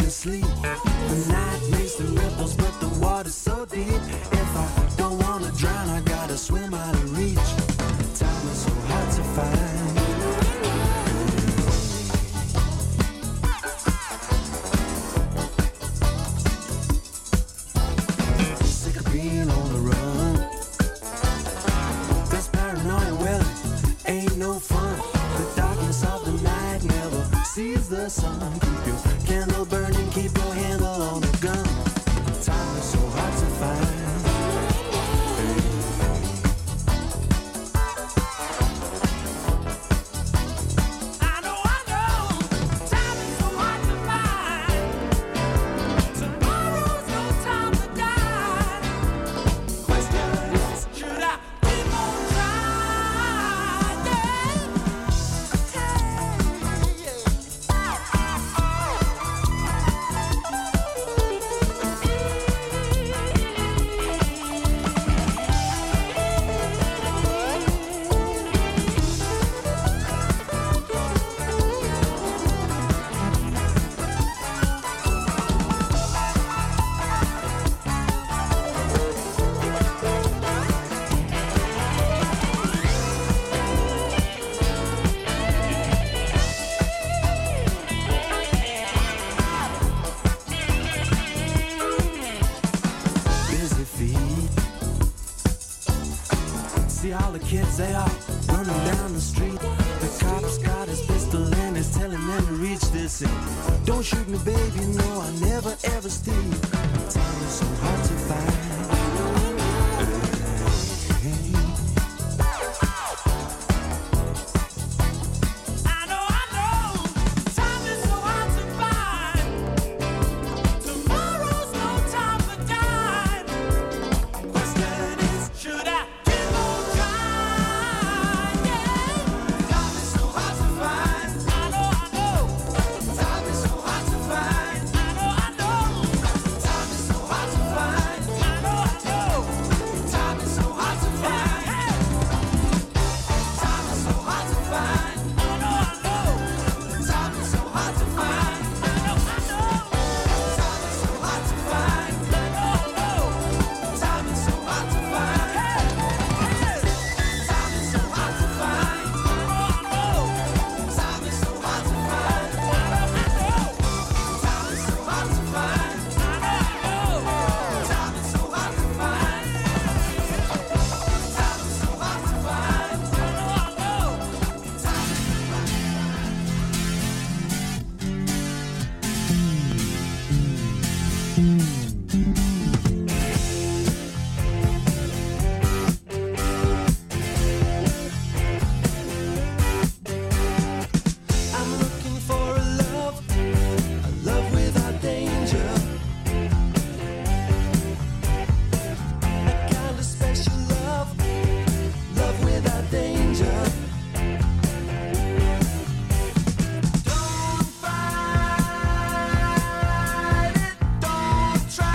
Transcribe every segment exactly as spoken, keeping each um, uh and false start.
to sleep. The night makes the ripples, but the water's so deep. If I don't wanna drown, I gotta swim out of reach. Time is so hard to find. Sick of being on the run. This paranoia, well, it ain't no fun. The darkness of the night never sees the sun. Keep your candle burning, keep your handle on the gun. Time is so hard to find. See all the kids, they are running down the street. The cop's got his pistol and is telling them to reach this end. Don't shoot me, baby, no, I never ever steal. Time is so hard to find. Don't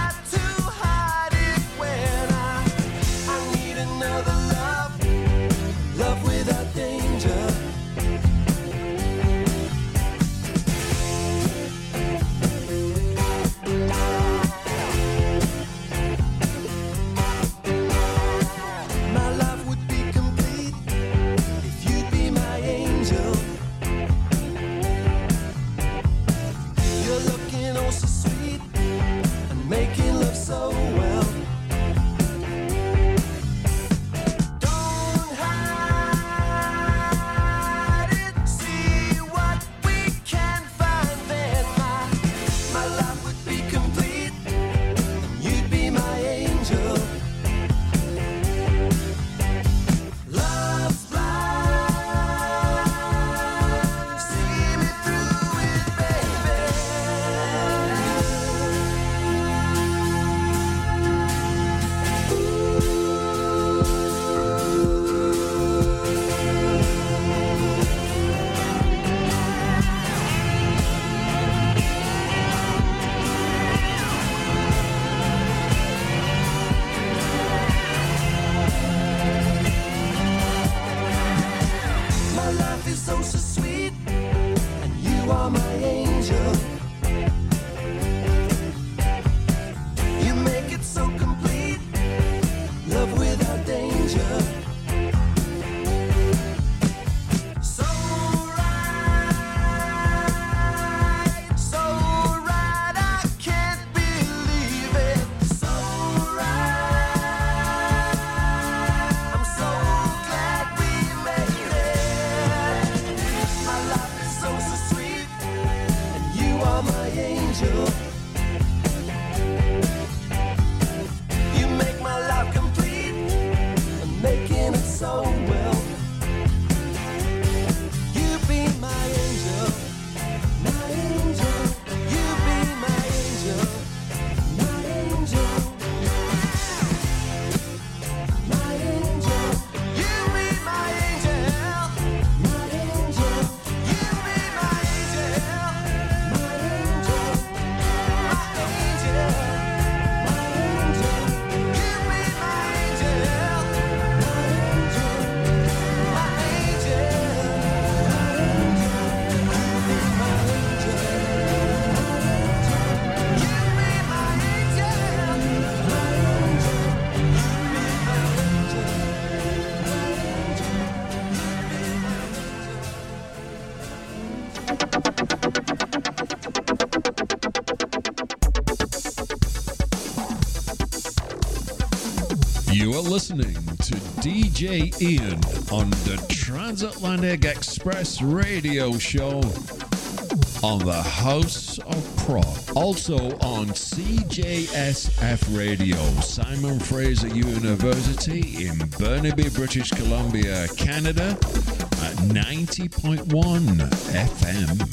You are listening to D J Ian on the Transatlantic Express radio show on the House of Prog. Also on C J S F Radio, Simon Fraser University in Burnaby, British Columbia, Canada at ninety point one F M.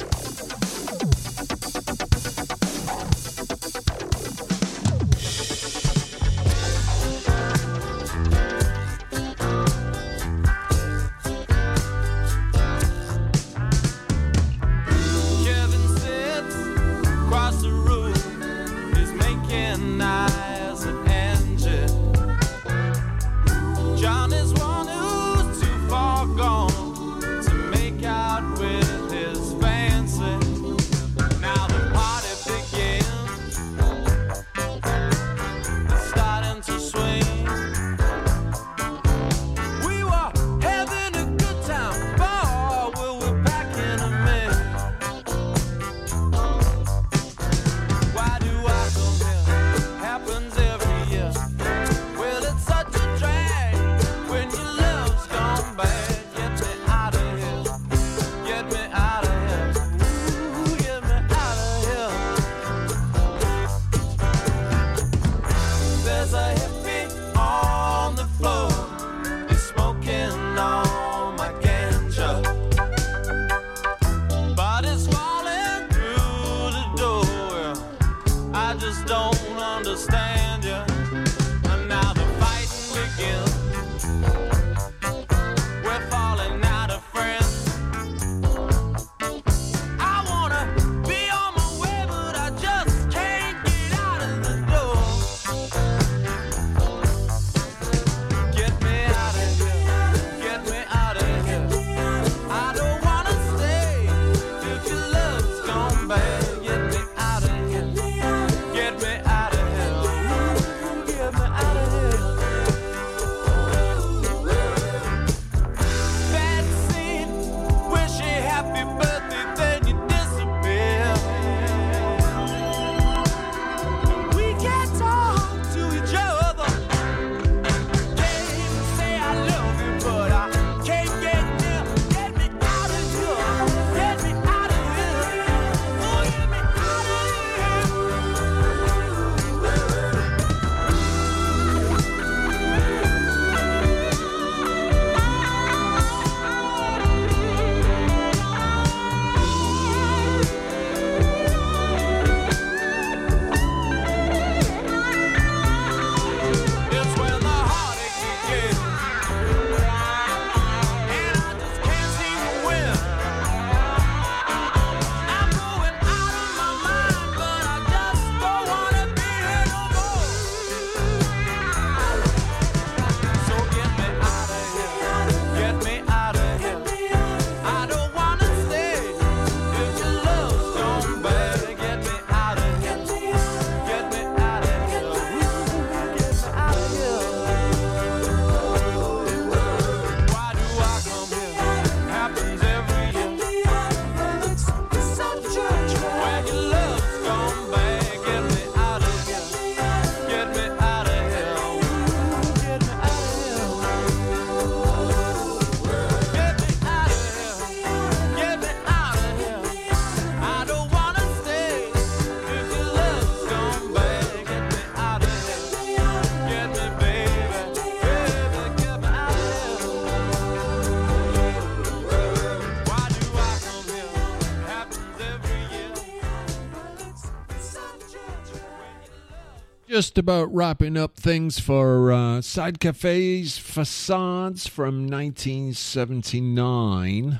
Just about wrapping up things for uh, Side Cafe's Facades from nineteen seventy-nine.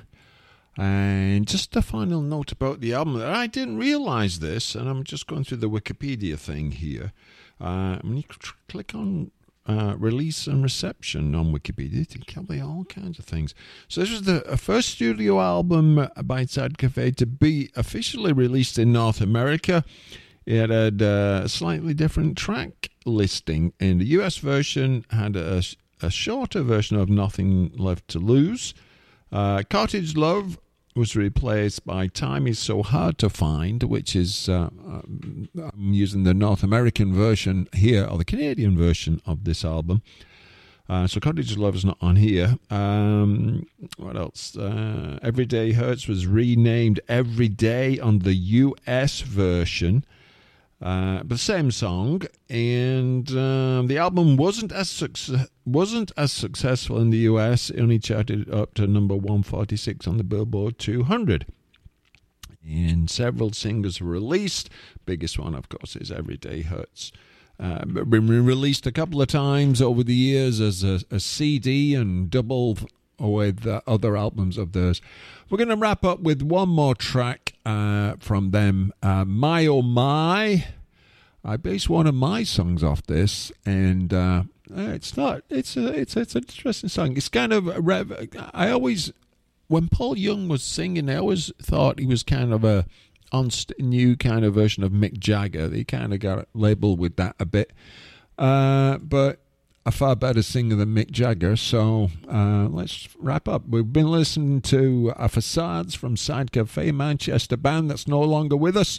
And just a final note about the album. I didn't realize this, and I'm just going through the Wikipedia thing here. Uh, when you tr- click on uh, release and reception on Wikipedia, it can be all kinds of things. So this was the uh, first studio album by Side Cafe to be officially released in North America. It had a slightly different track listing, and the U S version had a, a shorter version of Nothing Left to Lose. Uh, Cottage Love was replaced by Time Is So Hard to Find, which is, uh, I'm using the North American version here, or the Canadian version of this album. Uh, so Cottage Love is not on here. Um, what else? Uh, Everyday Hurts was renamed Everyday on the U S version. Uh, but the same song, and um, the album wasn't as suc- wasn't as successful in the U S. It only charted up to number one forty-six on the Billboard two hundred. And several singles were released. Biggest one, of course, is Everyday Hurts. Uh, been released a couple of times over the years as a, a C D and double with uh, other albums of theirs. We're going to wrap up with one more track uh, from them, uh, My Oh My. I based one of my songs off this, and uh, it's not. It's a. It's it's an interesting song. It's kind of. A rev- I always, when Paul Young was singing, I always thought he was kind of a on new kind of version of Mick Jagger. They kind of got labeled with that a bit, uh, but a far better singer than Mick Jagger. So uh, let's wrap up. We've been listening to uh, Facades from Side Cafe, Manchester band that's no longer with us.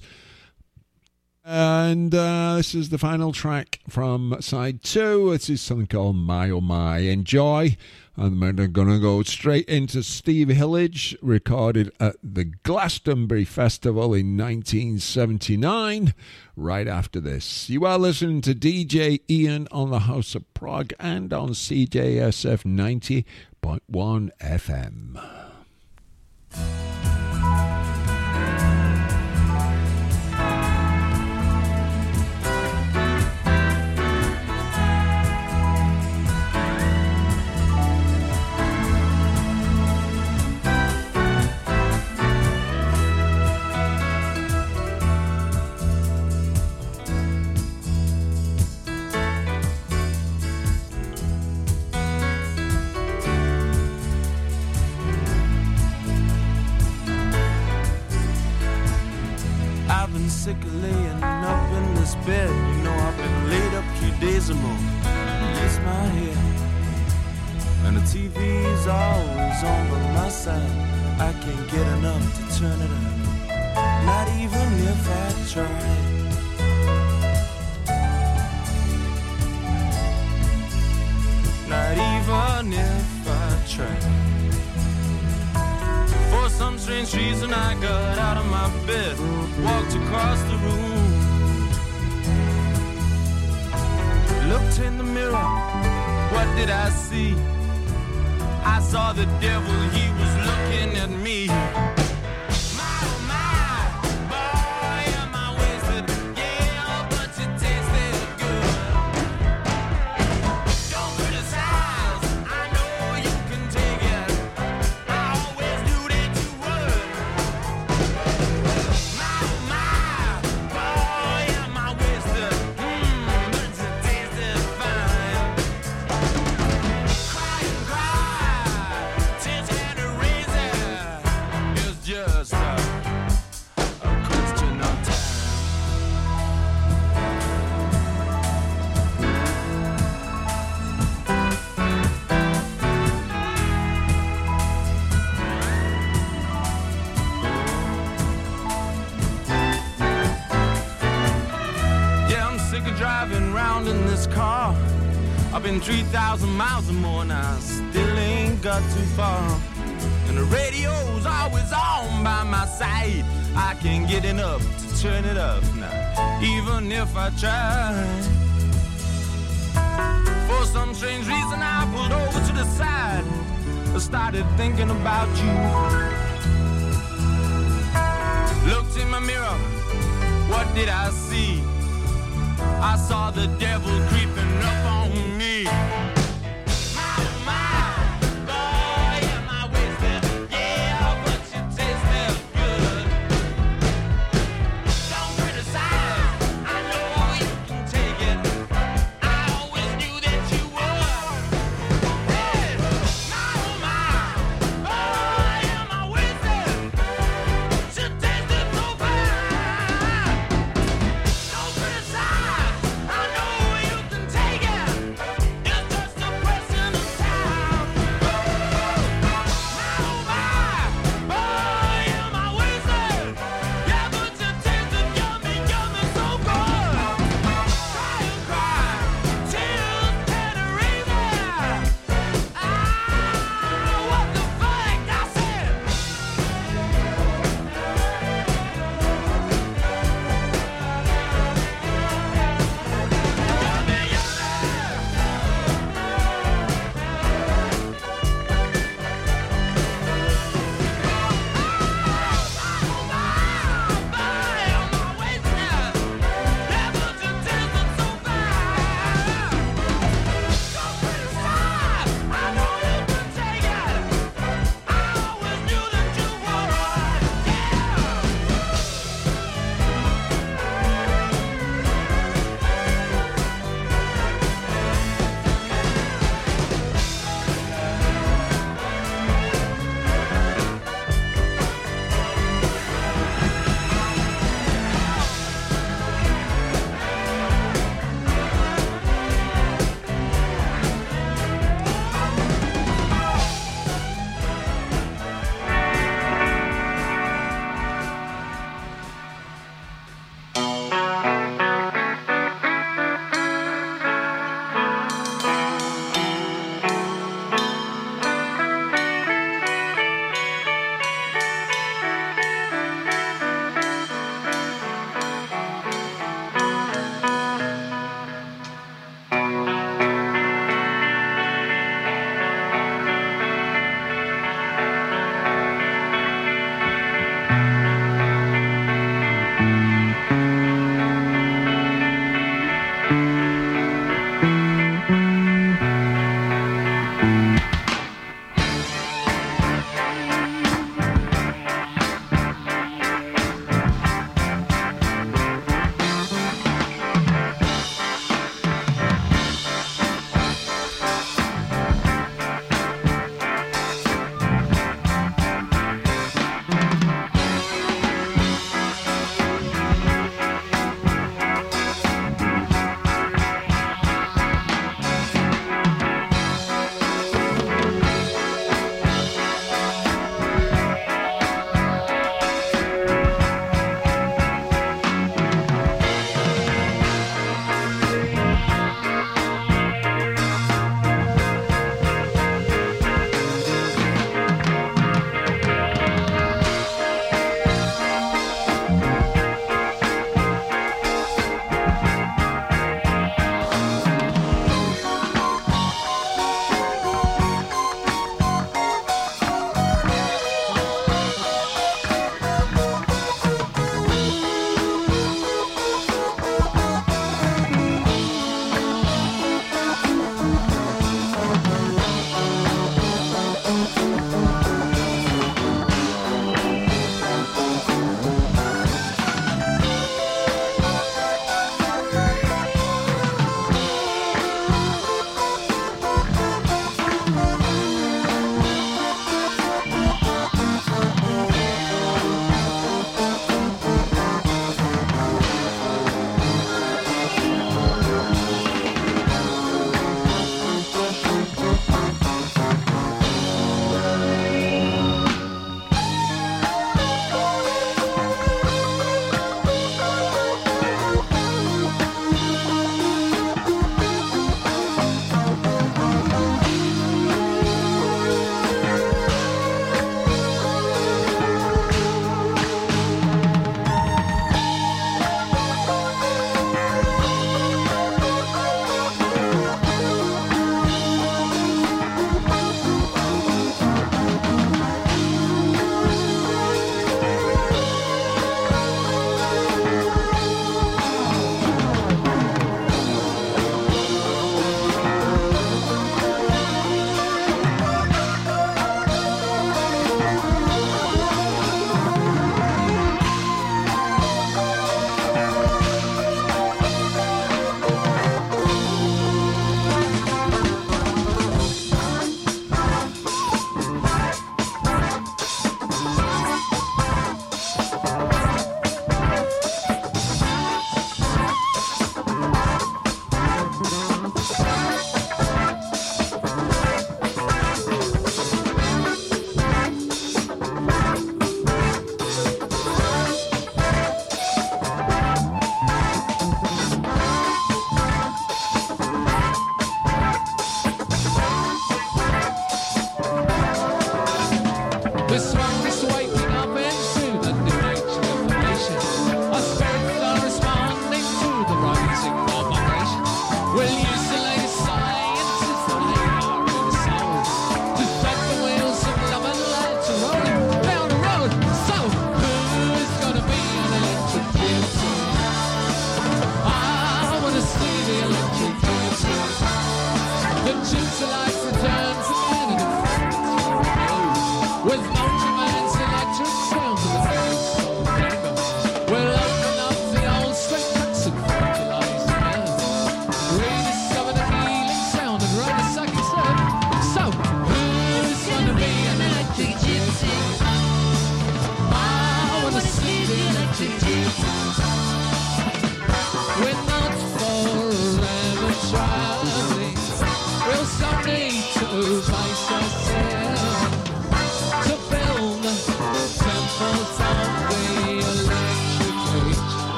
And uh, this is the final track from side two. This is something called My Oh My. Enjoy. And we're going to go straight into Steve Hillage, recorded at the Glastonbury Festival in nineteen seventy-nine, right after this. You are listening to D J Ian on the House of Prog and on C J S F ninety point one F M. Sick of laying up in this bed. You know I've been laid up three days or more. It's my head, and the T V's always on by my side. I can't get enough to turn it up, not even if I try. Not even if I try. For some strange reason I got out of my bed, walked across the room, looked in the mirror, what did I see? I saw the devil, he was looking at me. I've been three thousand miles or more now, still ain't got too far. And the radio's always on by my side. I can't get enough to turn it up now, even if I try. For some strange reason I pulled over to the side. I started thinking about you. Looked in my mirror, what did I see? I saw the devil creeping up on me. You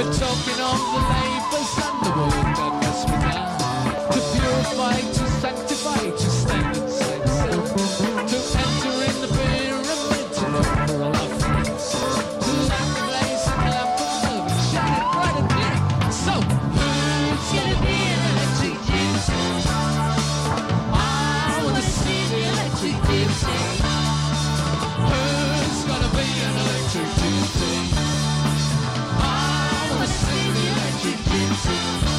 We're talking of the labours and the work that must be done to purify, to sanctify, to stand inside self, to enter in the pyramid, to look for all our friends, to light the blaze and lamp of love and shine it bright and clear. So, who's gonna be an electric gypsy? I wanna see the electric gypsy. Who's gonna be an electric gypsy? I wanna see the electric gypsy.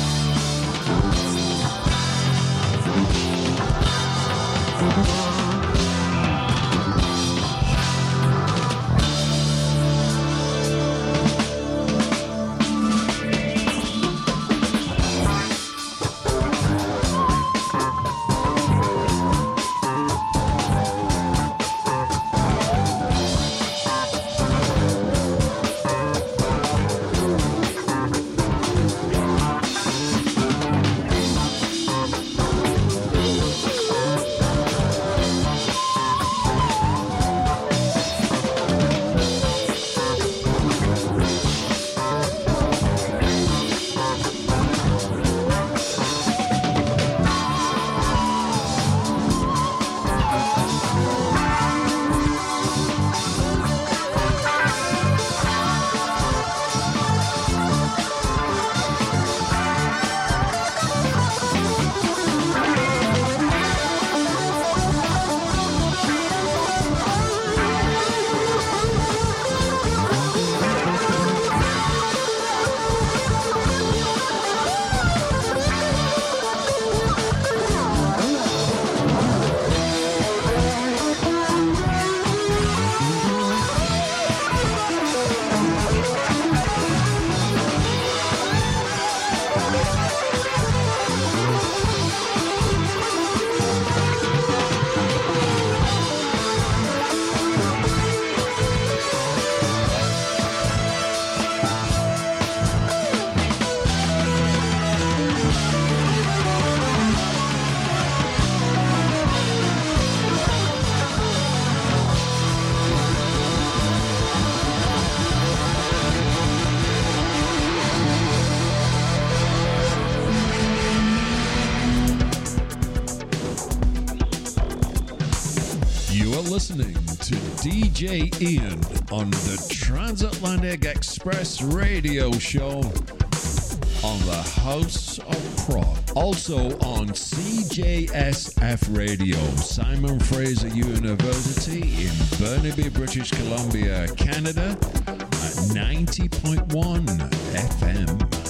Listening to D J Ian on the Transatlantic Express radio show on the House of Prog. Also on C J S F Radio, Simon Fraser University in Burnaby, British Columbia, Canada at ninety point one F M.